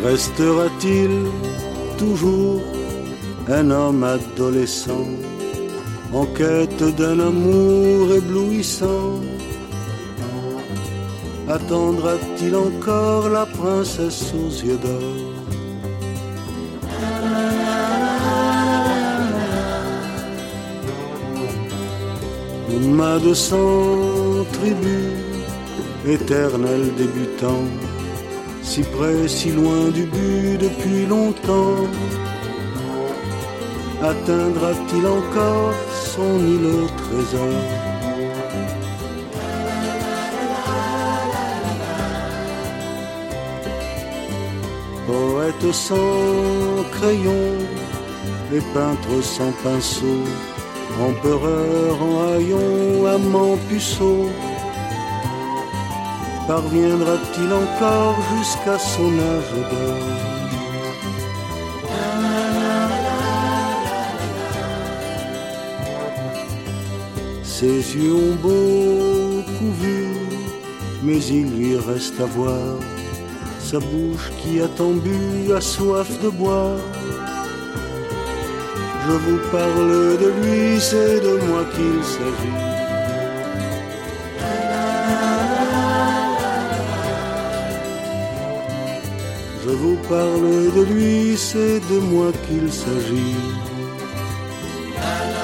Restera-t-il toujours un homme adolescent en quête d'un amour éblouissant? Attendra-t-il encore la princesse aux yeux d'or? Mât de sang, tribu, éternel débutant, si près, si loin du but depuis longtemps, atteindra-t-il encore son île au trésor? Poète sans crayon et peintre sans pinceau, empereur en haillons, amant puceau, parviendra-t-il encore jusqu'à son âge d'or? Ses yeux ont beaucoup vu, mais il lui reste à voir sa bouche qui a tant bu, a soif de boire. Je vous parle de lui, c'est de moi qu'il s'agit. Je vous parle de lui, c'est de moi qu'il s'agit.